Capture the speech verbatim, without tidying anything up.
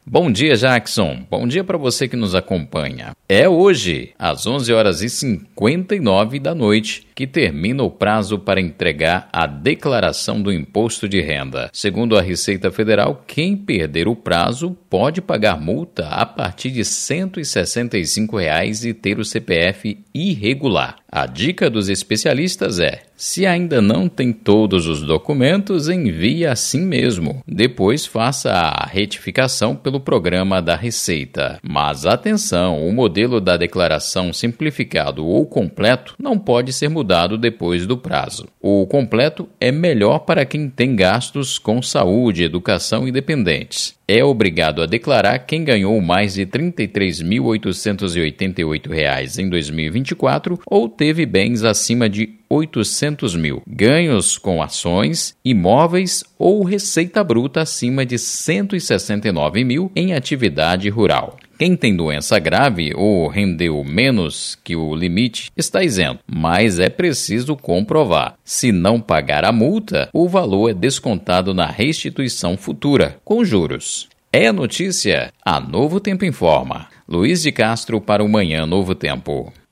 Bom dia, Jackson. Bom dia para você que nos acompanha. É hoje, às onze horas e cinquenta e nove da noite, que termina o prazo para entregar a declaração do imposto de renda. Segundo a Receita Federal, quem perder o prazo pode pagar multa a partir de cento e sessenta e cinco reais e ter o C P F irregular. A dica dos especialistas é: se ainda não tem todos os documentos, envie assim mesmo. Depois faça a retificação pelo programa da Receita. Mas atenção, o modelo da declaração simplificado ou completo não pode ser mudado depois do prazo. O completo é melhor para quem tem gastos com saúde, educação e dependentes. É obrigado a declarar quem ganhou mais de trinta e três mil oitocentos e oitenta e oito reais em dois mil e vinte e quatro ou teve bens acima de oitocentos mil, ganhos com ações, imóveis ou receita bruta acima de cento e sessenta e nove mil em atividade rural. Quem tem doença grave ou rendeu menos que o limite está isento, mas é preciso comprovar. Se não pagar a multa, o valor é descontado na restituição futura, com juros. É notícia? A Novo Tempo informa. Luiz de Castro para o Manhã Novo Tempo.